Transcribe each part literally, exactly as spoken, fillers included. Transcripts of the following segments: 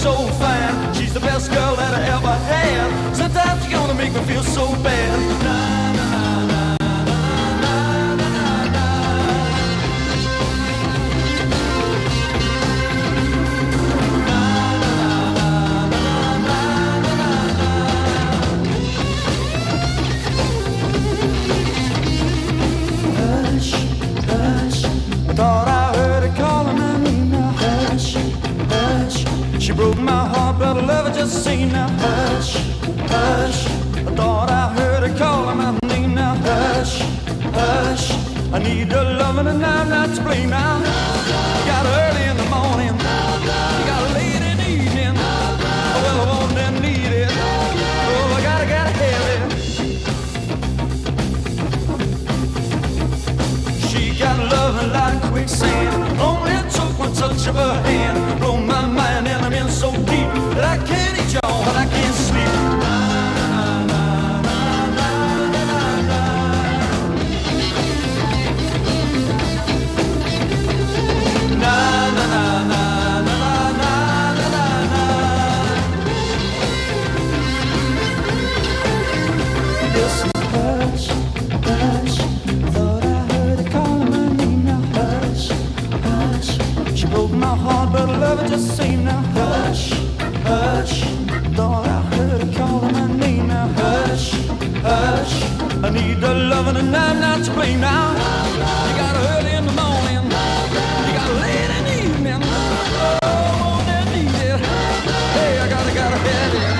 so fine. She's the best girl that I ever had. Sometimes you're gonna make me feel so bad. Na, na, na, na, na, na, na, na. Hush, hush, I thought I heard her calling my name now. Hush, hush, she broke my heart, but I love her just the same now. Hush, hush, I thought I heard her calling my name now. Hush, hush, I need her loving and I'm not to blame now. You got her early in the morning, you got her late in the evening. Oh, well, I want and need it. Oh, I gotta, gotta have it. She got loving like quicksand. Only it took one touch of her hand. Blow my mind and I'm in so deep that I can't eat y'all, but I can't sleep. My heart, but I love it just the same now. Hush, hush, thought I heard her calling my name now. Hush, hush, I need the loving and I'm not to blame now. You got her early in the morning, you got her late in the evening. Oh, I want and need it. Hey, I gotta, gotta have it.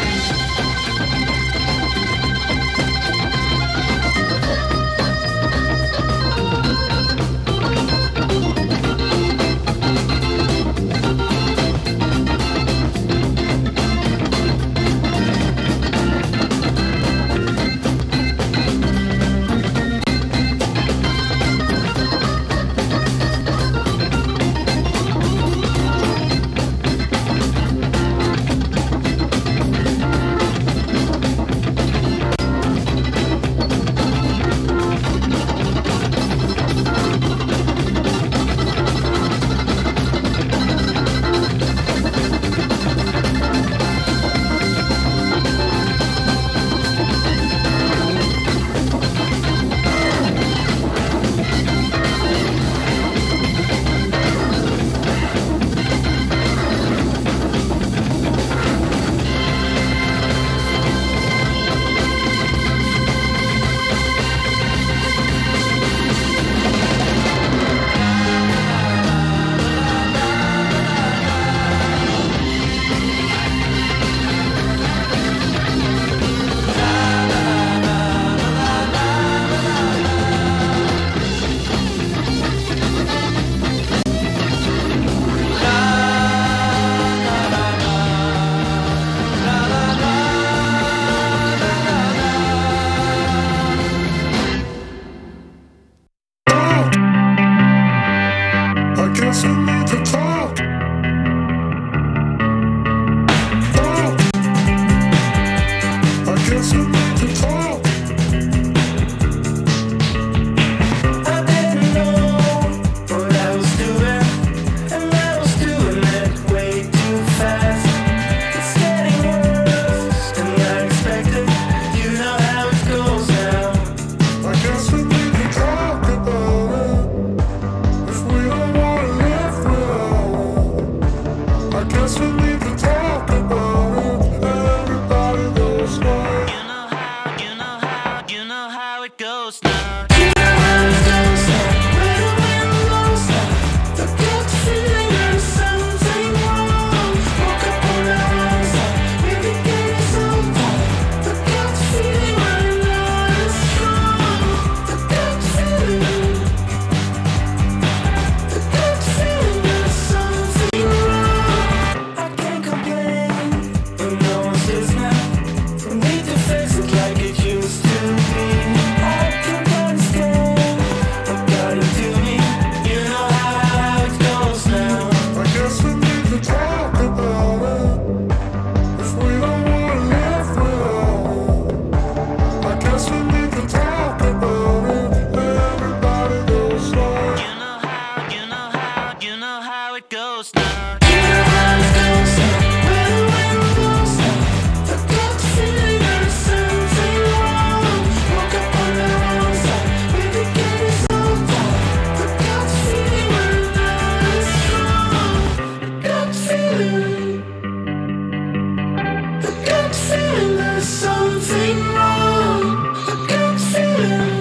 feeling there's something wrong. I got feeling,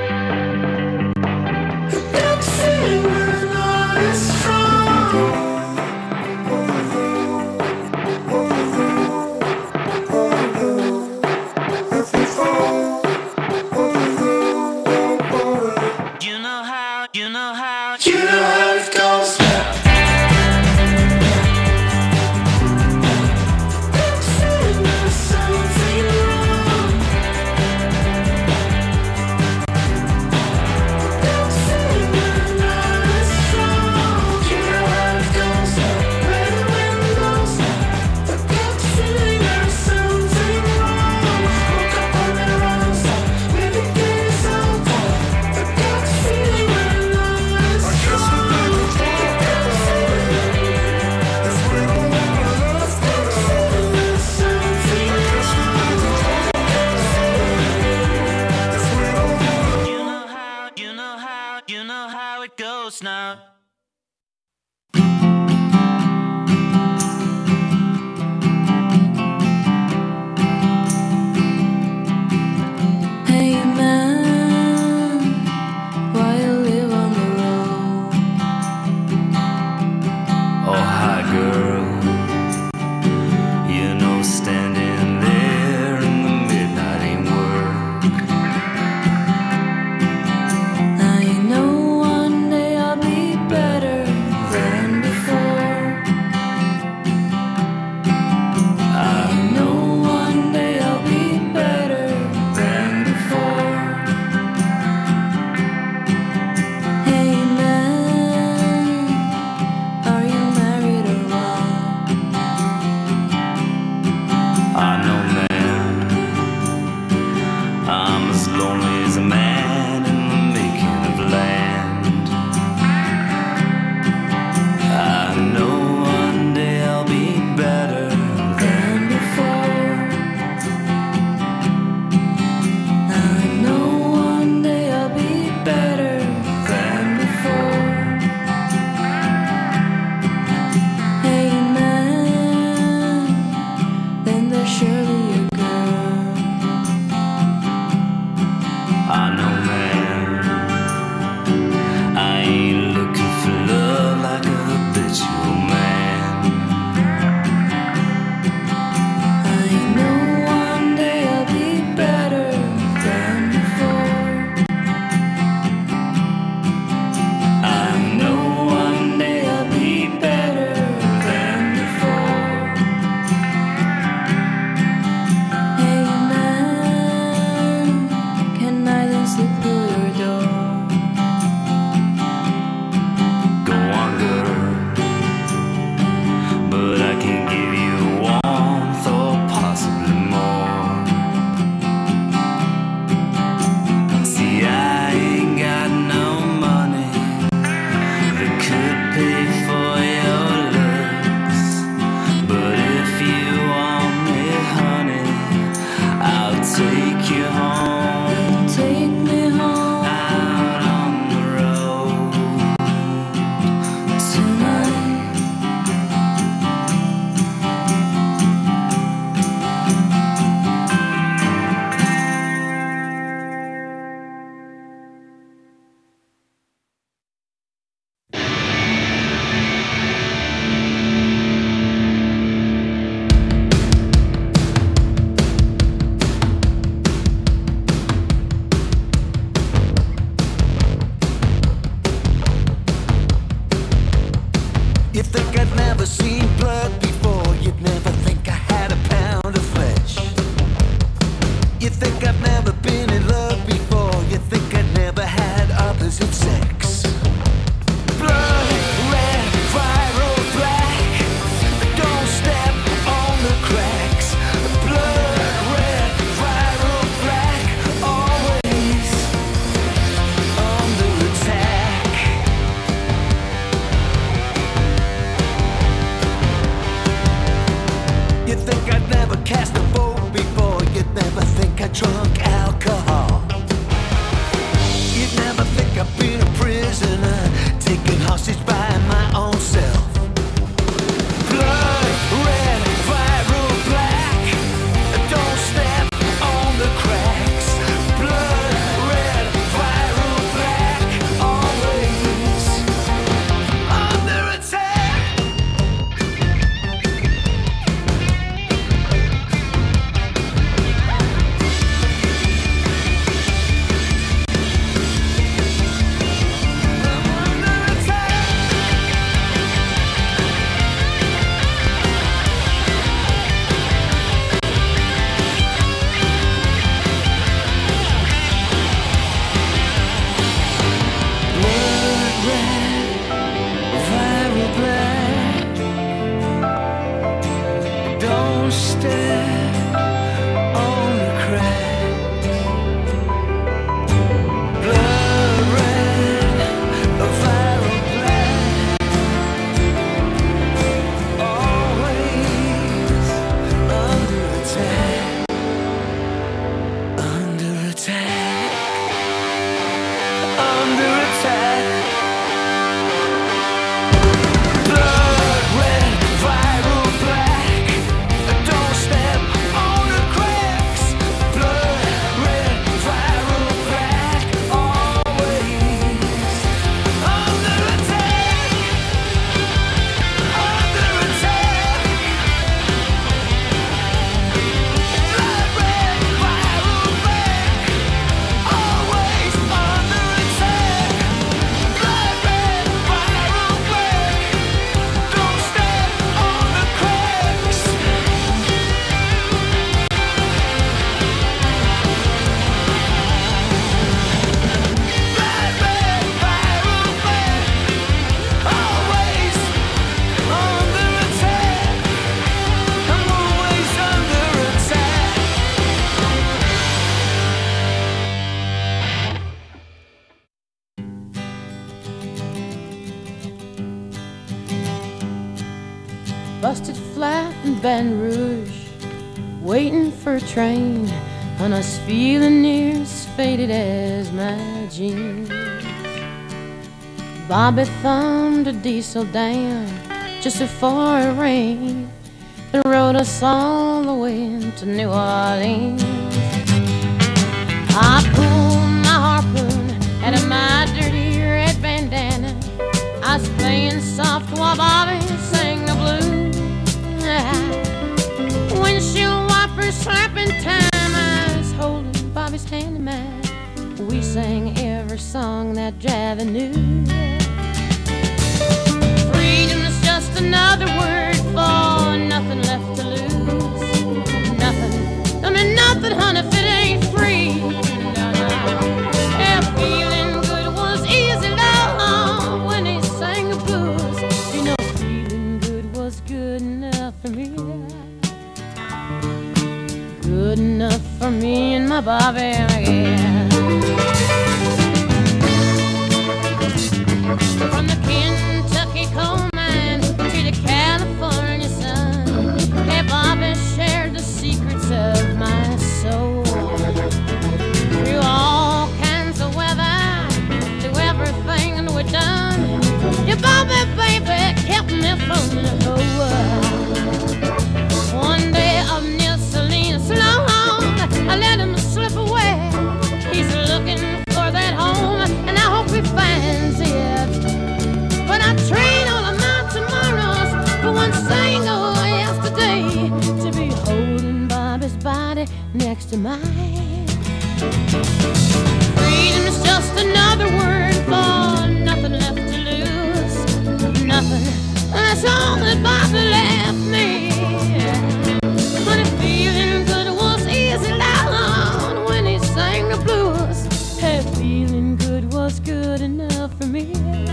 I got feeling we're not as strong. You know how, you know how, you know how it goes now. Now. Hey man, why you live on the road? Oh hi girl, you know standing there in the midnight ain't work. Now you know better than before. I know one day I'll be better than before. Hey man, are you married or what? I know man, I'm as lonely as a man in the making of land. I know one day I'll be better than before. I know one day I'll be better than before. Hey man, then there's surely a girl. I know man, I ain't looking for love like a habitual man. I know one day I'll be better than before. I know one day I'll be better than before. Hey man, can I then slip through your door? Go on girl, but I can give you warmth or possibly more. See, I ain't got no money that could pay for your looks, but if you want me, honey, I'll take you home. Take me home out on the road tonight. You think I'd never seen blood before, you'd never think I had a pound of flesh. You think I've never been in love before, you think I'd never had opposite sex. Blood, red, fire or black, don't step on the cracks. Blood, red, fire or black, always under attack. You think I'd never cast a vote before, you'd never think I drunk alcohol. busted flat in Baton Rouge, waiting for a train, and I was feeling near as faded as my jeans. Bobby thumbed a diesel down just before it rained and rode us all the way to New Orleans. I pulled my harpoon out of my dirty red bandana. I was playing soft while Bobby sang the blues. Windshield wipers slapping time, I was holding Bobby's hand in mine. We sang every song that Javi knew. Freedom's just another word for nothing left to lose. Nothing, I mean nothing, honey, if it ain't free. No, no. Yeah, feeling good was easy, love, when he sang the blues. You know, feeling good was good enough for me. Good enough for me and my Bobby, yeah. From the Kentucky coal mine to the California sun, hey, Bobby shared the secrets of my soul. Through all kinds of weather, through everything we've done, your Bobby, baby, kept me from the whole world. One day up near Selena Sloan, I let him slip away. He's looking for that home, and I hope he finds it. But I trade all of my tomorrows for one single yesterday, to be holding Bobby's body next to mine. Freedom's just another word for nothing left to lose. Nothing, that's all that Bobby left me. But if feeling good was easy loud when he sang the blues, hey, feeling good was good enough for me.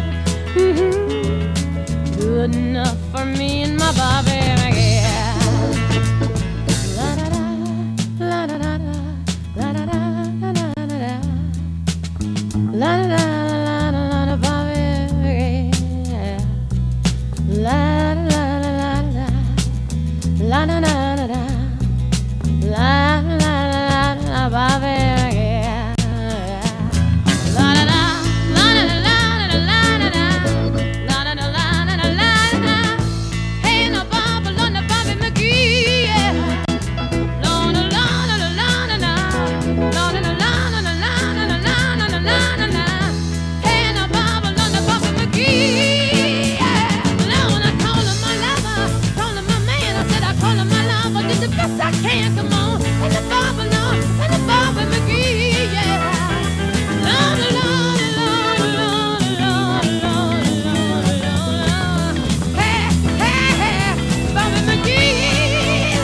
Mm-hmm. Good enough for me and my Bobby, yeah. La da da, la da da da, la da da da da da da, la da da la da la da Bobby, yeah. La da la la la la, la da da da da, la la la la Bobby, yeah. La da da, la da da la. I can't, come on, and the Bobby, no, and the Bobby McGee, yeah. Lord, Lord, Lord, Lord, Lord, Lord, Lord, Lord. Hey, hey, hey, Bobby McGee,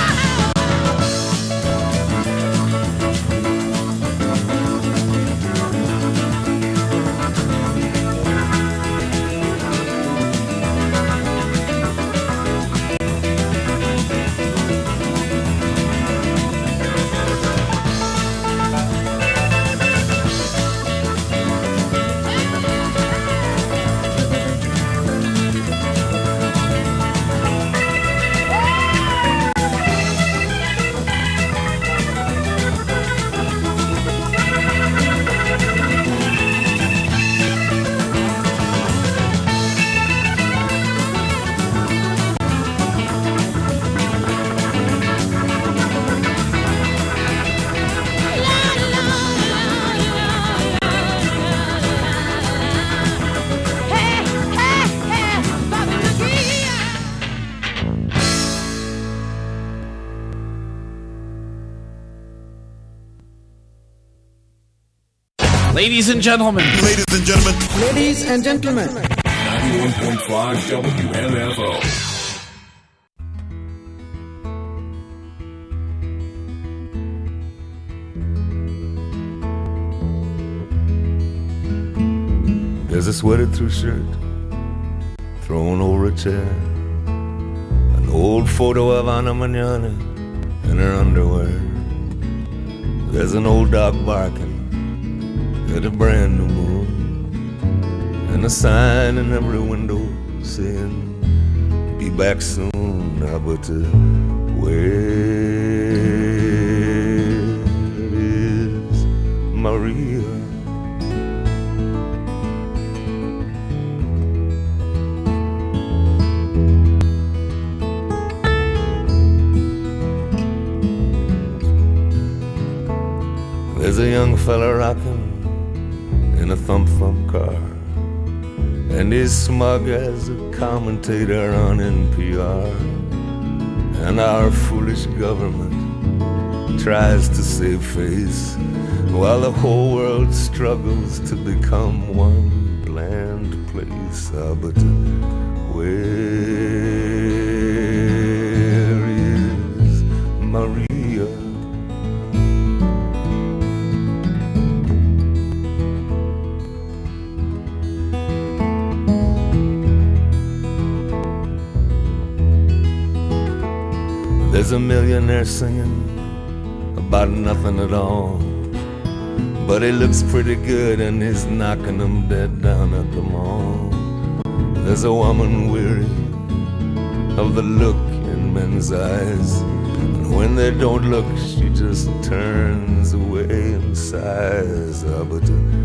Ladies and gentlemen. Ladies and gentlemen. Ladies and gentlemen. ninety-one point five W M F O. There's a sweated through shirt thrown over a chair, an old photo of Ana Mañana in her underwear. There's an old dog barking at a brand new moon, and a sign in every window saying, be back soon, ah, but uh, where is Maria? There's a young fella rocking in a thump-thump car, and he's smug as a commentator on N P R. And our foolish government tries to save face while the whole world struggles to become one bland place. Ah, but where is Maria? There's a millionaire singing about nothing at all, but he looks pretty good and he's knocking them dead down at the mall. There's a woman weary of the look in men's eyes, and when they don't look, she just turns away and sighs. Ah, but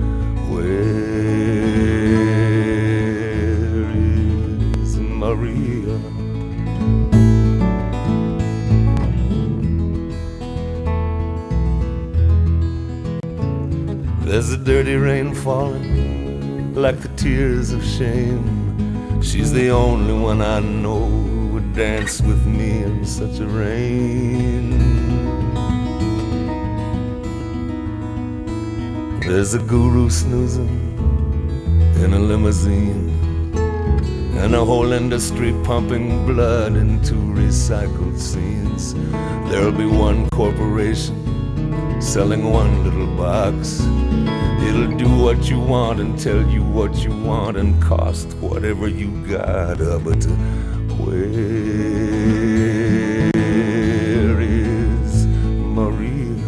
where is Maria? There's a dirty rain falling like the tears of shame. She's the only one I know who would dance with me in such a rain. There's a guru snoozing in a limousine, and a whole industry pumping blood into recycled scenes. There'll be one corporation selling one little box. It'll do what you want and tell you what you want and cost whatever you got. Uh, but uh, where is Maria?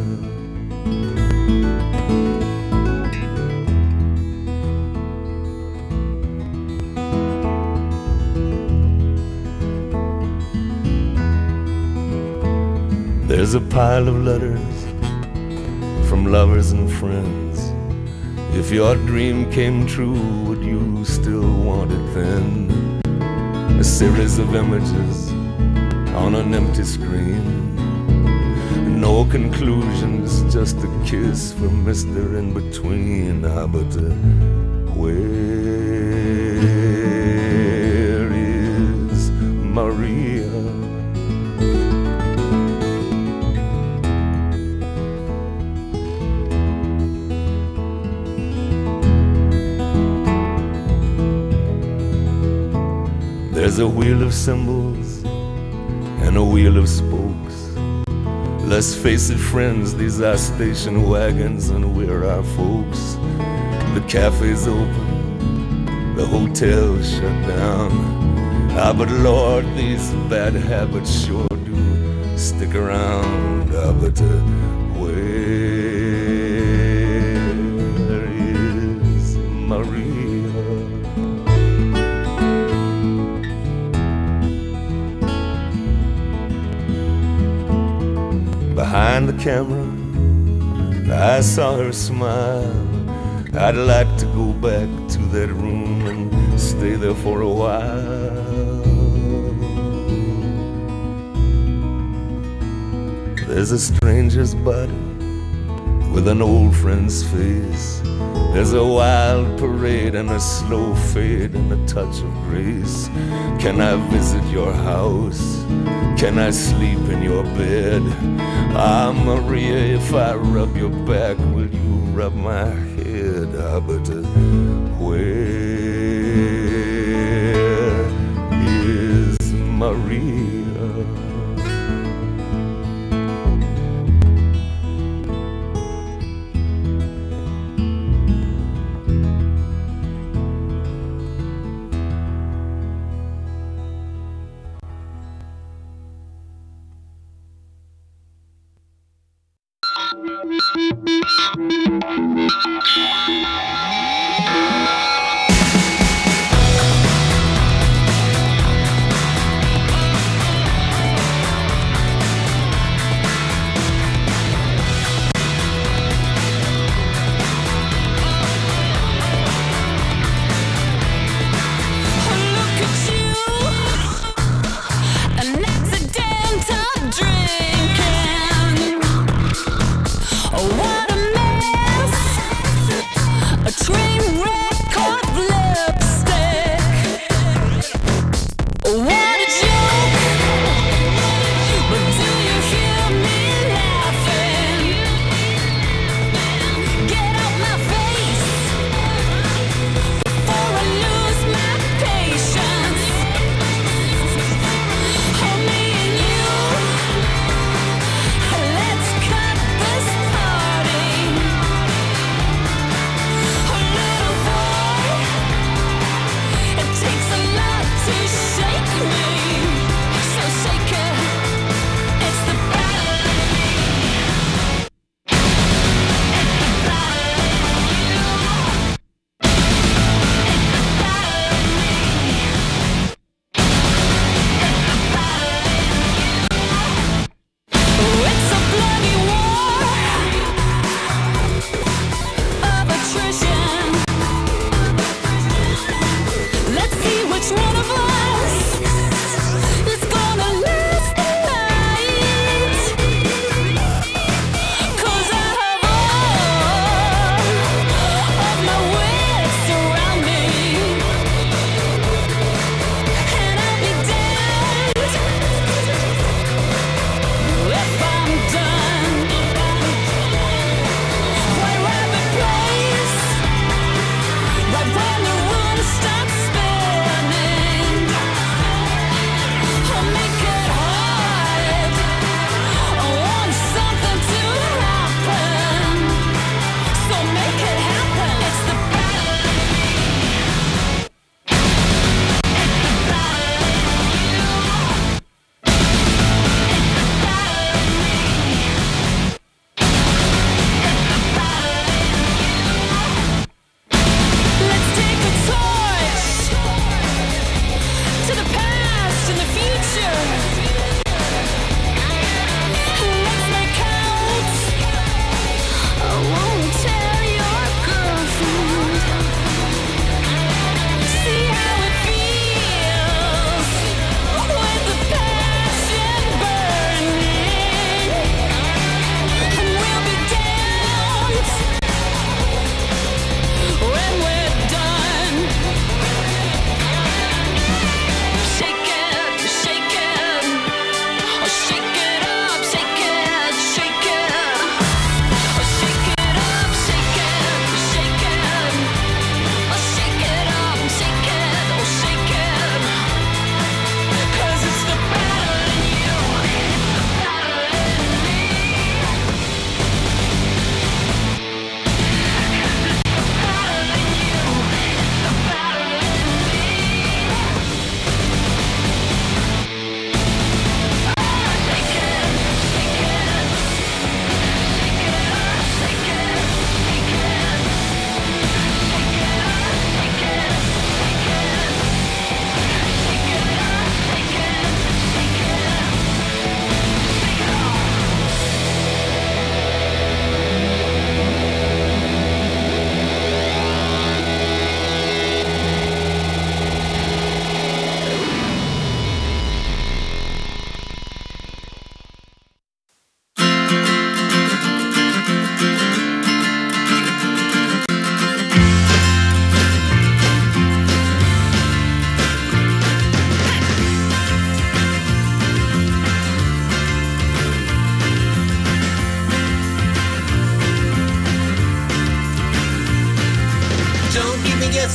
There's a pile of letters from lovers and friends. If your dream came true, would you still want it then? A series of images on an empty screen. No conclusions, just a kiss from Mister In-Between. Ah, but uh, where is Maria? There's a wheel of symbols and a wheel of spokes. Let's face it, friends, these are station wagons and we're our folks. The cafe's open, the hotel's shut down. Ah, but Lord, these bad habits sure do stick around. Ah, but uh, where is Maria? Behind the camera, I saw her smile. I'd like to go back to that room and stay there for a while. There's a stranger's body with an old friend's face. There's a wild parade and a slow fade and a touch of grace. Can I visit your house? Can I sleep in your bed? Ah, Maria, if I rub your back, will you rub my head? Ah, but uh, where is Maria?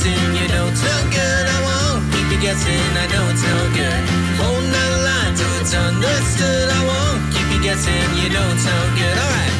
guessing, you know it's no good. I won't keep you guessing, I know it's no good. Holding out a line till it's understood. I won't keep you guessing, you know it's no good. Alright.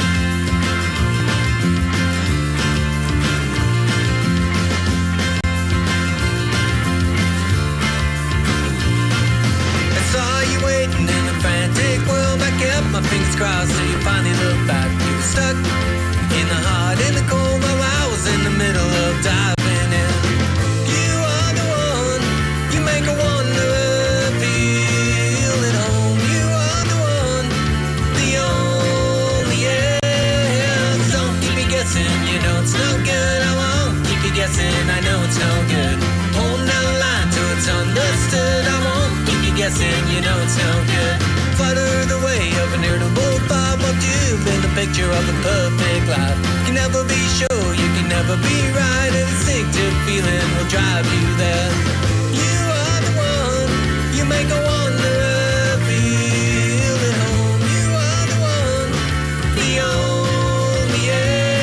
I saw you waiting in a frantic world. I kept my fingers crossed till you finally looked back. You were stuck in the hot, in the cold, while I was in the middle of diving in. You are the one, you make a wanderer feel at home. You are the one, the only, yeah. Don't keep me guessing, you know it's no good. I won't keep you guessing, I know it's no good. Holding out a line till it's understood. I won't keep you guessing, you know it's no good. Flutter the way of an irritable thought. What you've been the picture of a perfect life. You can never be sure, you can never be right. An instinctive feeling will drive you there. You are the one, you make a wanderer feel at home. You are the one, the only, yeah.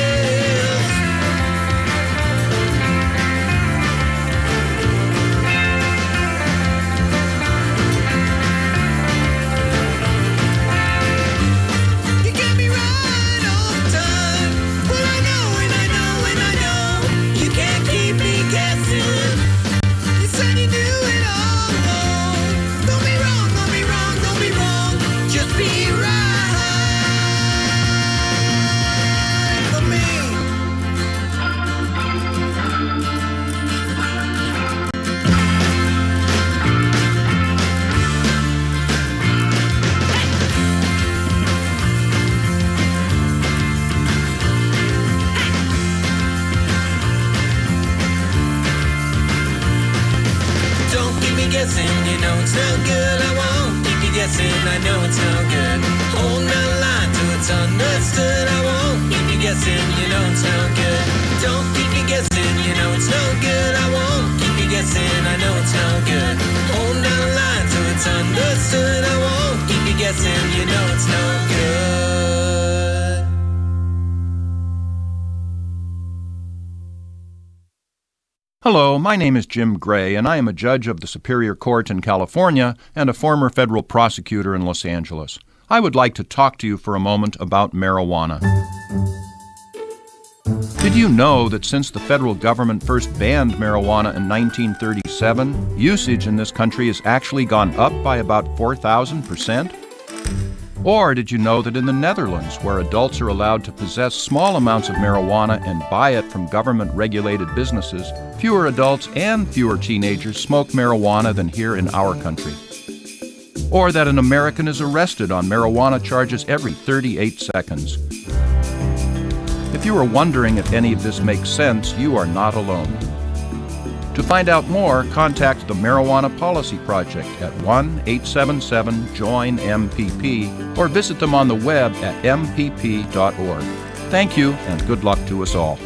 You get me right all the time. Well, I know and I know and I know you can't keep me guessing. You said you knew it all along. Don't be wrong, don't be wrong, don't be wrong. Just be right for me. Don't keep me guessing, you know it's no good. I won't keep you guessing, I know it's no good. Holding out a line till it's understood. I won't keep you guessing, you know it's no good. Don't keep me guessing, you know it's no good. I won't keep you guessing, I know it's no good. Holding out a line till it's understood. I won't keep you guessing, you know it's no good. Hello, my name is Jim Gray, and I am a judge of the Superior Court in California and a former federal prosecutor in Los Angeles. I would like to talk to you for a moment about marijuana. Did you know that since the federal government first banned marijuana in nineteen thirty-seven, usage in this country has actually gone up by about four thousand percent? Or did you know that in the Netherlands, where adults are allowed to possess small amounts of marijuana and buy it from government-regulated businesses, fewer adults and fewer teenagers smoke marijuana than here in our country? Or that an American is arrested on marijuana charges every thirty-eight seconds? If you are wondering if any of this makes sense, you are not alone. To find out more, contact the Marijuana Policy Project at one eight seven seven join M P P or visit them on the web at m p p dot org. Thank you, and good luck to us all.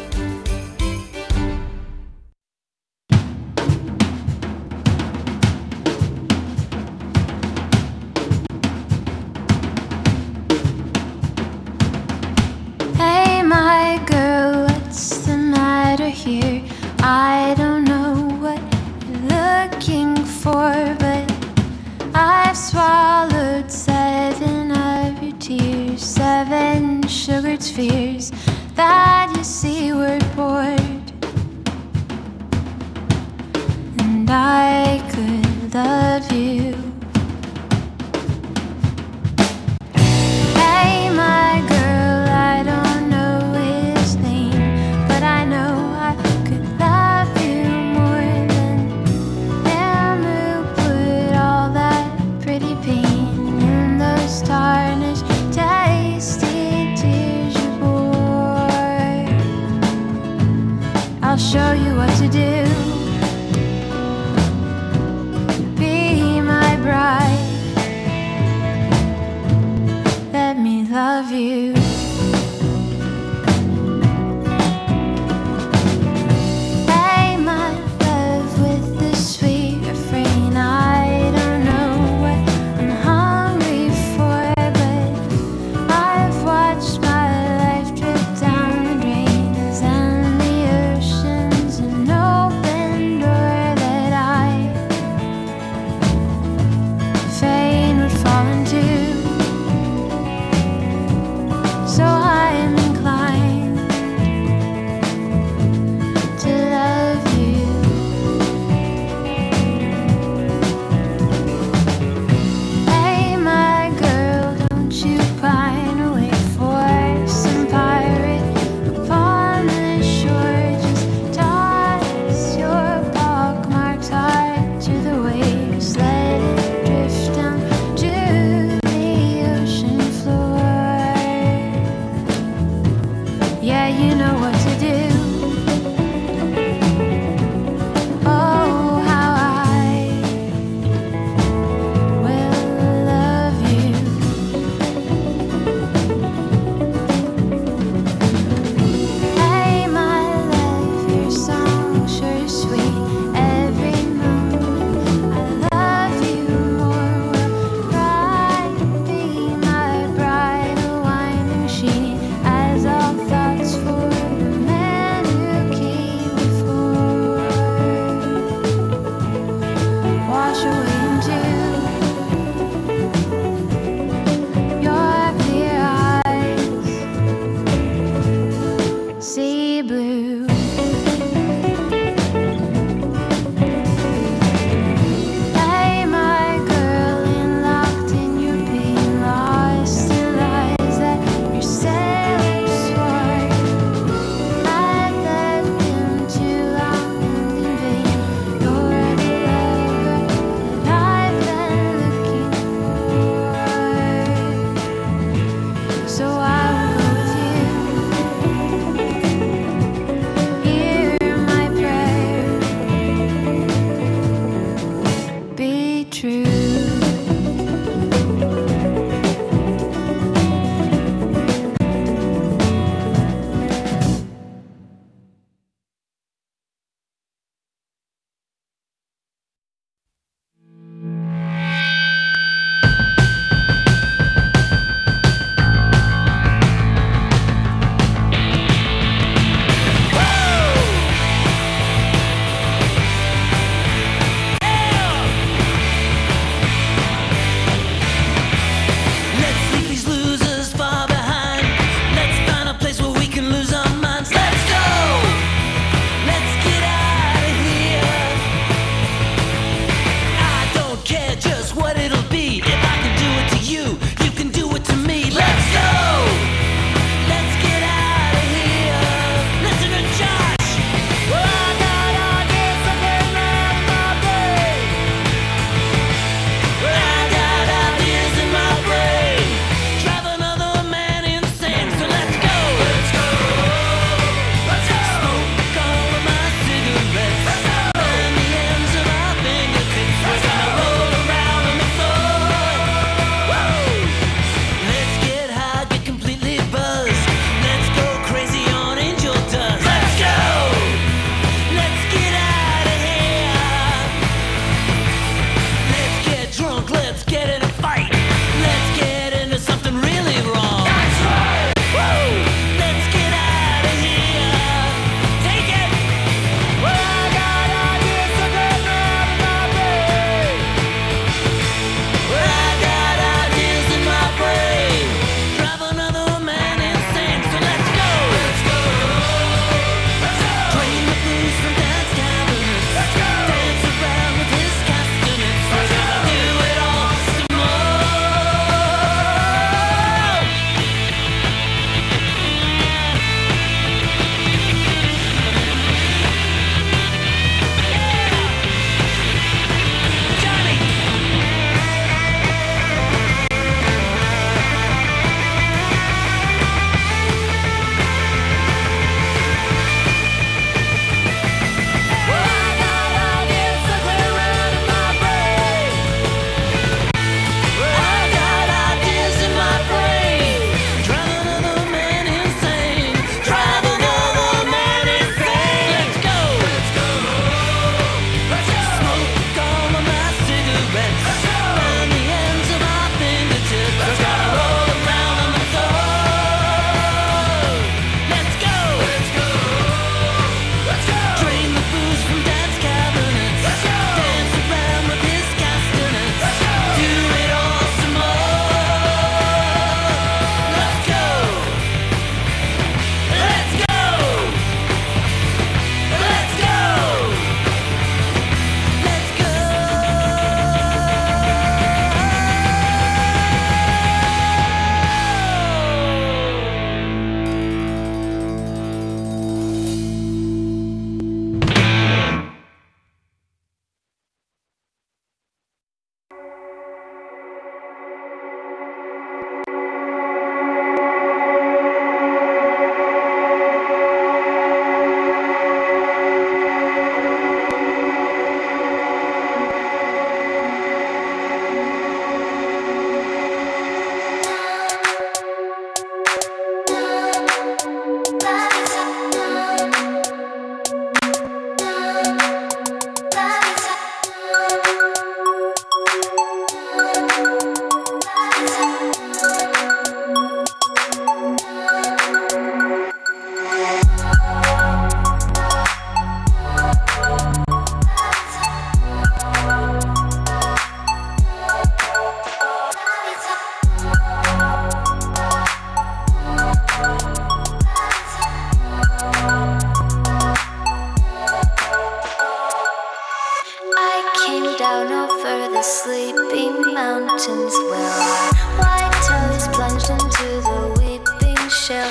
Hey, my girl, what's the matter here? I don't know what you're looking for, but I've swallowed seven of your tears, seven sugared spheres that you see were poured. And I could love you. Hey, my girl, I don't know his name, but I know I could love you more than him who put all that pretty pain in those tarnished, tasty tears you bore. I'll show you what to do. Be my bride. Let me love you. Hey, my love, with the sweet refrain. I don't know what I'm hungry for, but I've watched my life drip down the drains and the oceans, and no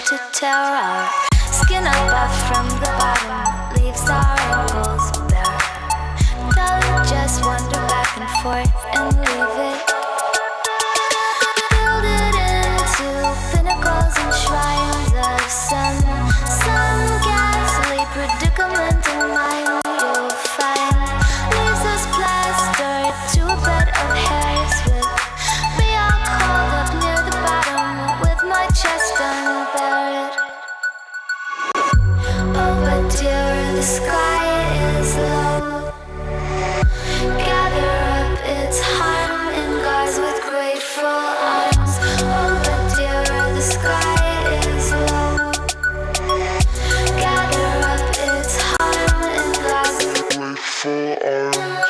to tear our skin up off from the bottom, leaves our ankles bare. Don't just wander back and forth and leave it. Build it into pinnacles and shrines of some, some ghastly predicament in mind you'll find. Leaves us plastered to a bed of hairs with me all curled up near the bottom with my chest unburied. Oh, but dear, the sky is low. Gather up its harm in guards with grateful arms. Oh, but dear, the sky is low. Gather up its harm in guards with grateful arms.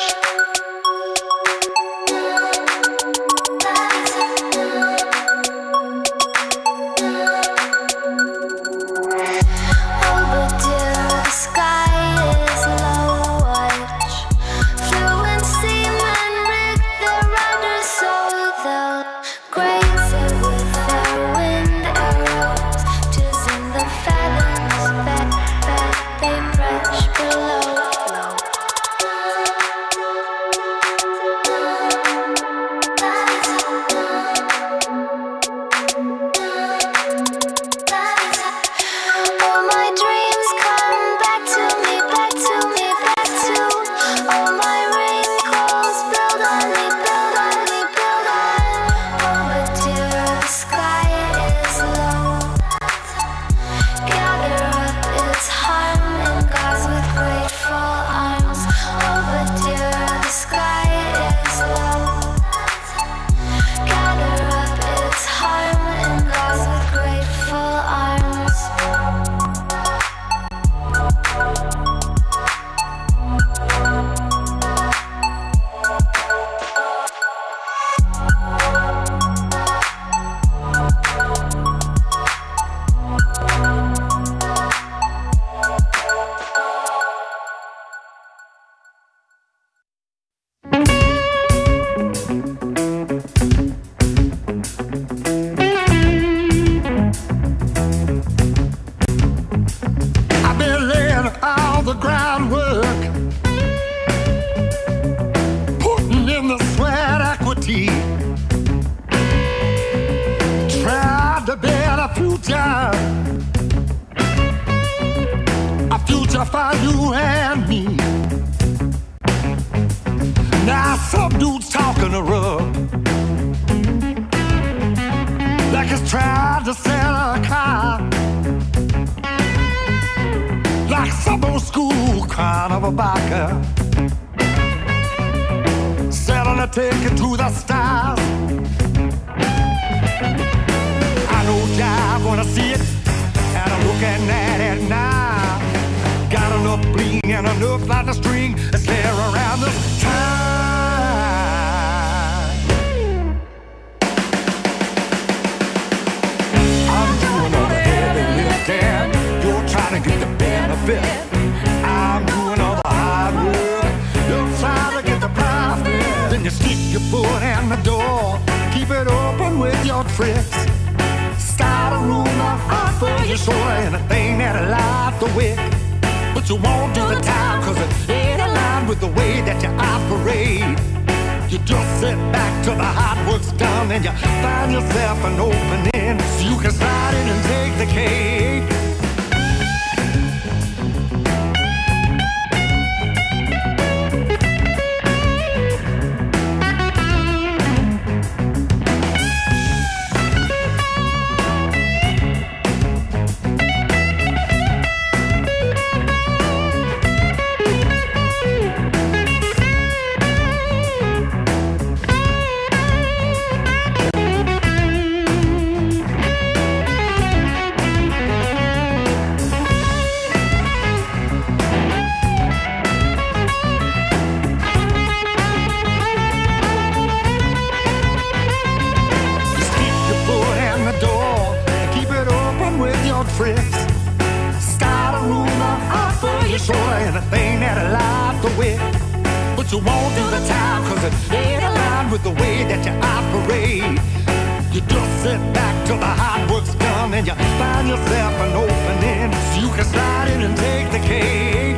But you won't do the time, cause it ain't aligned with the way that you operate. You just sit back till the hard work's done and you find yourself an opening so you can slide in and take the cake.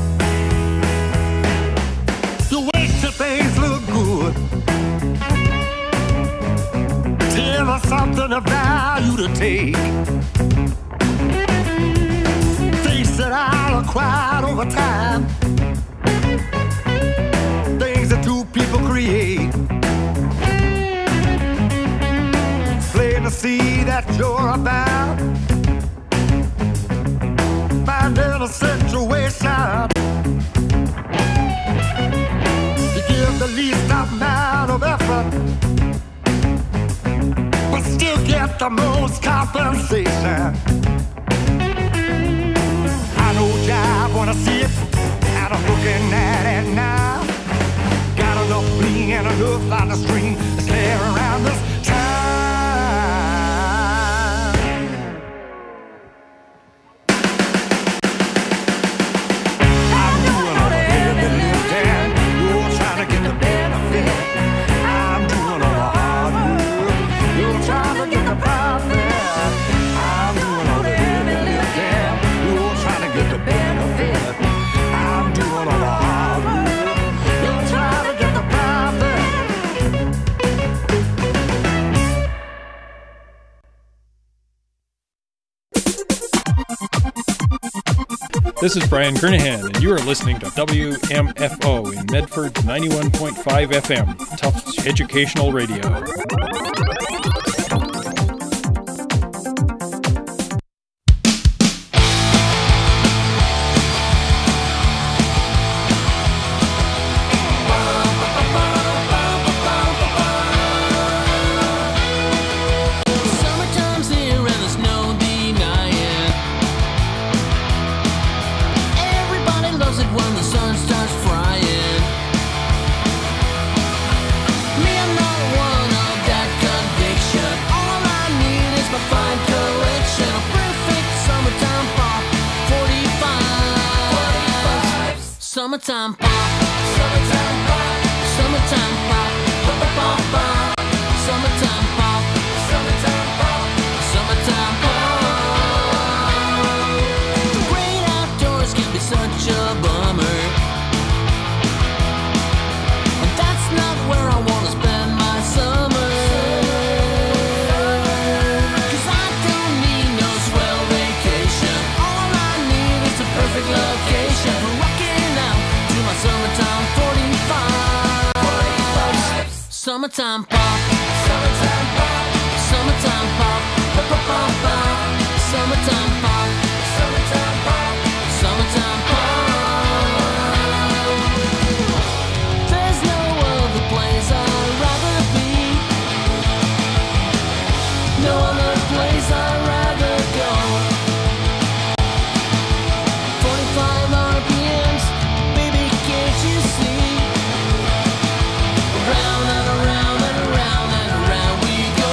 You wait till things look good, till there's something of value to take. Things that I'll acquire over time, things that two people create. Plain to see that you're about finding a situation. You give the least amount of effort, but still get the most compensation. I know jive when I see it, and I'm looking at it now. Got enough bling and enough line to string to stare around this town. I'm doing all the heavy lifting, you're trying to get the benefit. I'm doing all the hard work, you're trying to get the profit. I'm doing all the heavy lifting, you're trying to get the benefit. I'm doing all the hard work, you're trying to get the profit. This is Brian Kernahan, and you are listening to W M F O in Medford ninety-one point five F M, Tufts Educational Radio. Summertime's here and there's no denying. Everybody loves it when the sun starts frying. Me, I'm not one of that conviction. All I need is my fine collection of perfect summertime pop forty-five. Summertime pop. Summertime pop. Summertime pop. Pop, pop, pop, pop. Summertime pop. Summertime pop. Summertime pop. The great outdoors can be such a bummer, and that's not where I want to spend my summer. 'Cause I don't need no swell vacation. All I need is a perfect location for rocking out to my summertime forty-five. Summertime pop. Summertime pop. Summertime pop. Pop, pop, pop, pop. Summertime pop. Summertime pop. Summertime pop. There's no other place I'd rather be. No other place I'd rather go. forty-five R P Ms, baby, can't you see? Around and around and around and around we go.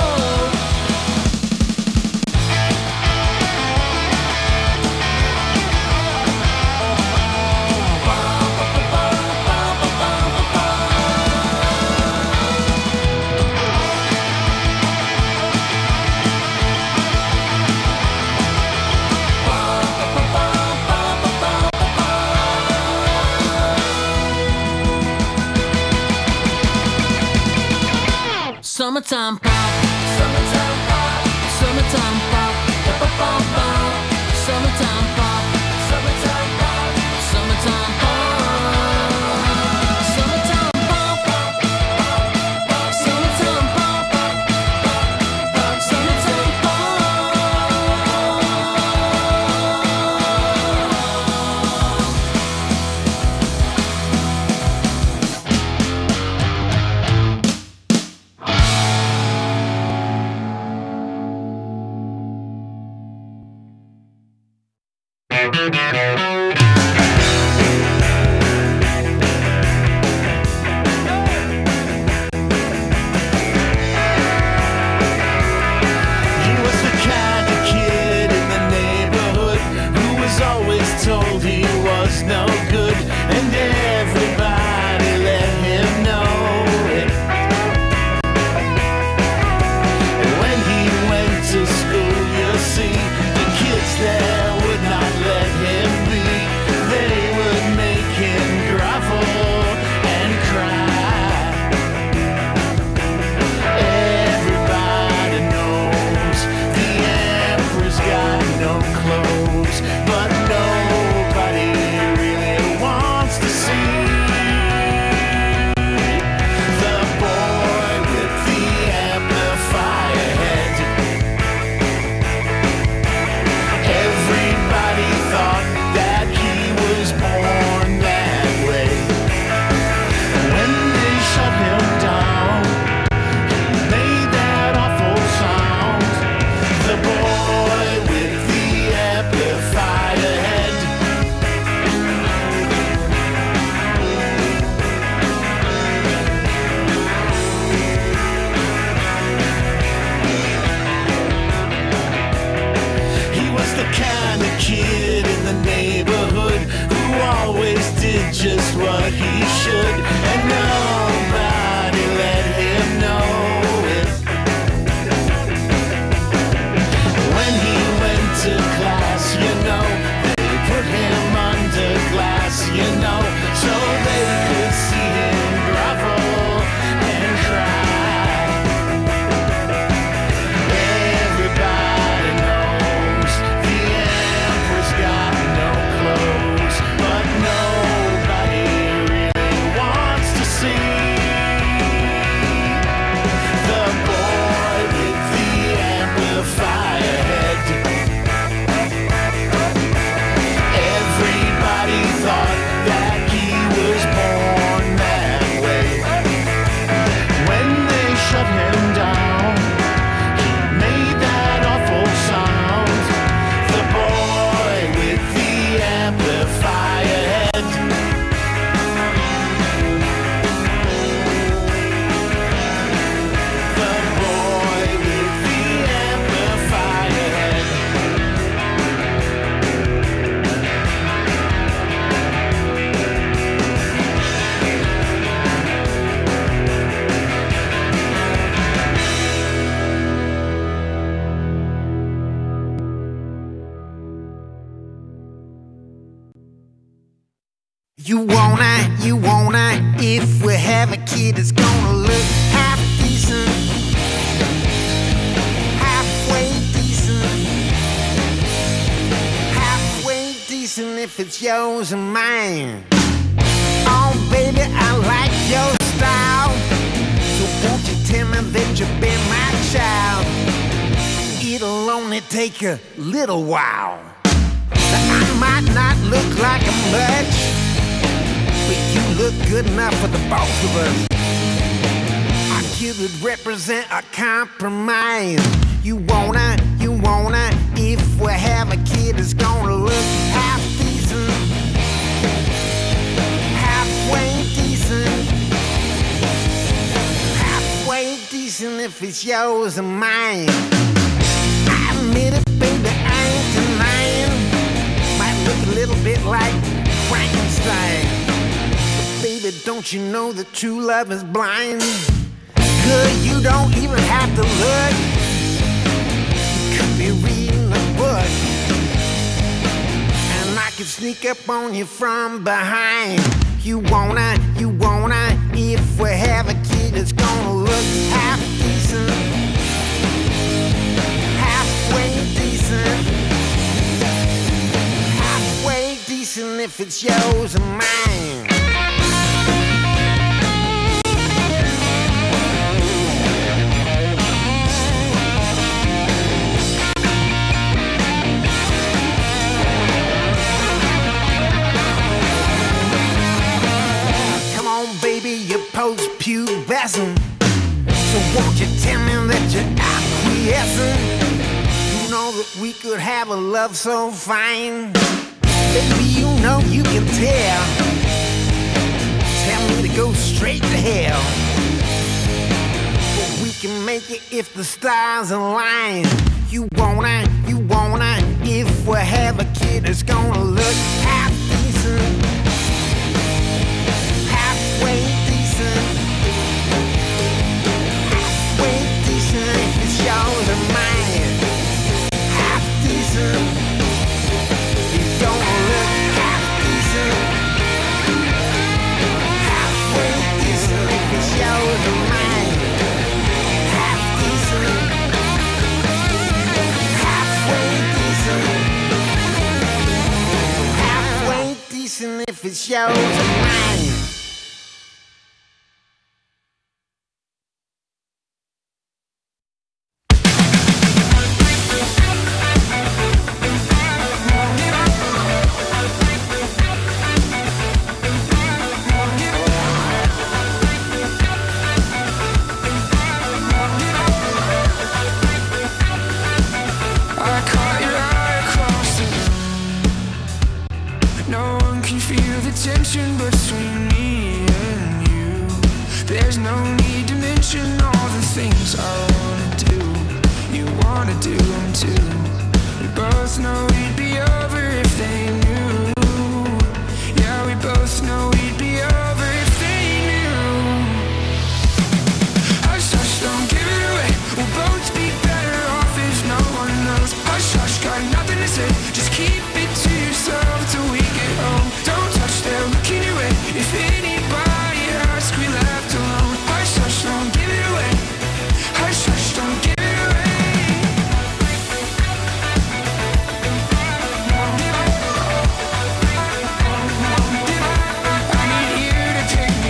Summertime pop. Summertime pop. Summertime pop. Pop, pop, pop, pop. Summertime pop. Summertime pop. Summertime pop. Summertime pop. Summertime pop. Summertime You wanna, you wanna, if we have a kid, it's gonna look half decent, halfway decent, halfway decent if it's yours and mine. Oh baby, I like your style, so won't you tell me that you've been my child? It'll only take a little while. I might not look like a much, but you look good enough for the both of us. Our kid would represent a compromise. You wanna, you wanna, if we have a kid, it's gonna look half decent, halfway decent, halfway decent if it's yours and mine. I admit it, baby, I ain't denying. Might look a little bit like Frankenstein, but baby, don't you know that true love is blind? Good, you don't even have to look. You could be reading a book, and I could sneak up on you from behind. You wanna, you wanna, if we have a kid, it's gonna look half decent, halfway decent, halfway decent if it's yours and mine. Come on, baby, you're post-pubescent, so won't you tell me that you're acquiescent? You know that we could have a love so fine. Baby, you know you can tell. Tell me to go straight to hell, but we can make it if the stars align. You wanna, you wanna, if we have a kid, it's gonna look half decent, halfway decent, halfway decent if it's yours and mine. Half decent, it's gonna look half decent, halfway decent if it's yours and mine. Half decent, halfway decent, halfway decent if it's yours and mine. I caught your eye across the room. No one can feel the tension between me and you. There's no need to mention all the things I wanna do. You wanna do them too. We both know we'd be over if they knew. Yeah, we both know we'd be over if they knew. Hush, hush, don't give it away. We'll both be better off if no one knows. Hush, hush, got nothing to say. Just keep it to yourself till we get home. Don't touch, they're looking your way. If anybody asks, we left alone. Hush, hush, don't give it away. Hush, hush, don't give it away. I need you to pick me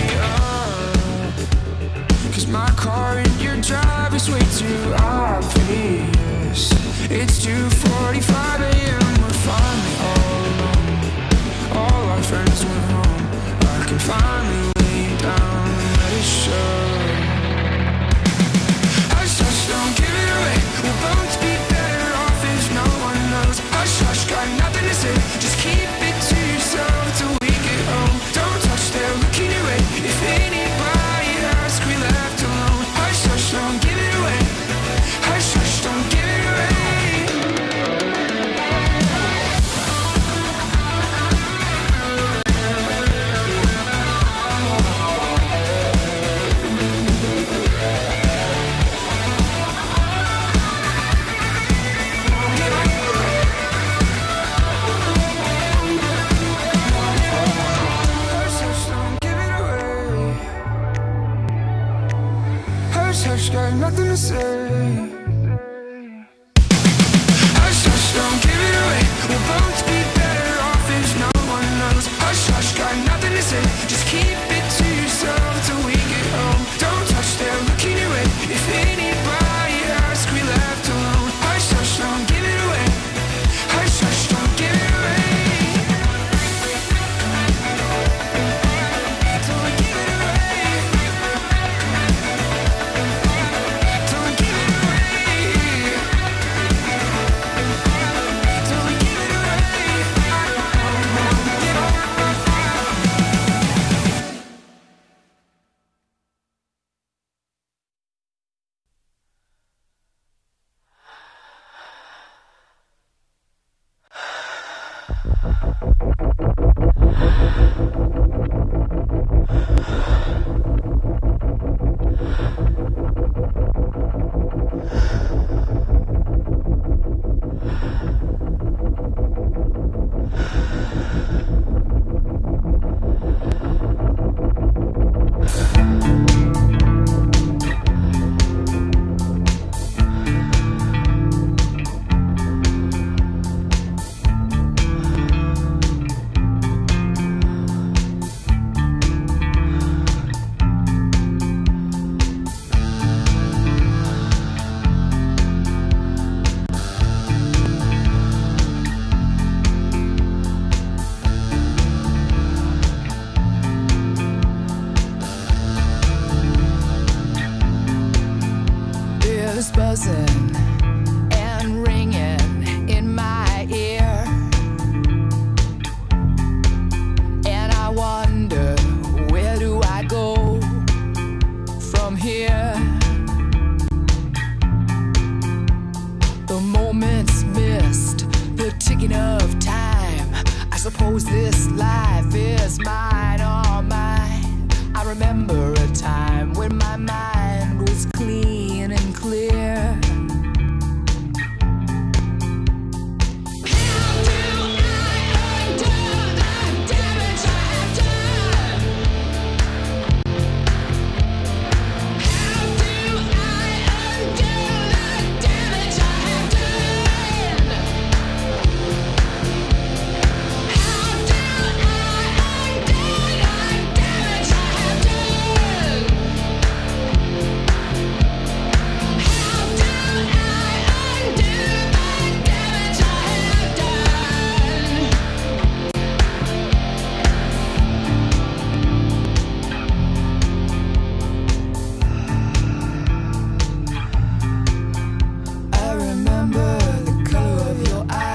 up, 'cause my car and your drive is way too obvious. It's two forty-five a m, we're finally all alone. All our friends went home. I can finally lay down and let it show. Hush, hush, don't give it away. We'll both be better off if no one knows. Hush, hush, got nothing to say. Just keep it to yourself till we get home. Don't touch, they're looking your way. If anybody asks, we left alone. Hush, hush, don't give it away. Hush, hush, don't give it away. say. Hush, hush, don't give it away. We'll both be better off if no one knows. Hush, hush, got nothing to say. Just keep it to yourself till we get home. Don't touch, they're looking away. If anybody asks, we left alone. Hush, hush, don't give it away. Hush, hush, don't give it away. Don't give it away. Don't give it away. Don't give it away. It's buzzing and ringing in my ear, and I wonder, where do I go from here? The moments missed, the ticking of time. I suppose this life is mine, all mine. I remember a time when my mind was clean and clear.